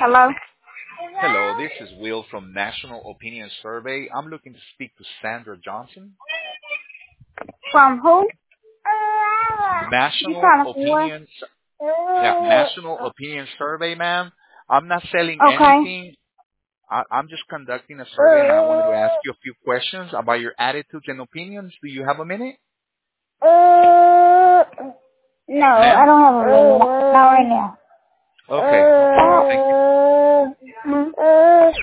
Hello? Hello, this is Will from National Opinion Survey. I'm looking to speak to Sandra Johnson. From who? You National trying to see what? Opinion, yeah, National Opinion Survey, ma'am. I'm not selling Okay. anything. I'm just conducting a survey, and I wanted to ask you a few questions about your attitudes and opinions. Do you have a minute, No, I ma'am? don't have a minute. Not right now. Okay, no problem. Thank you.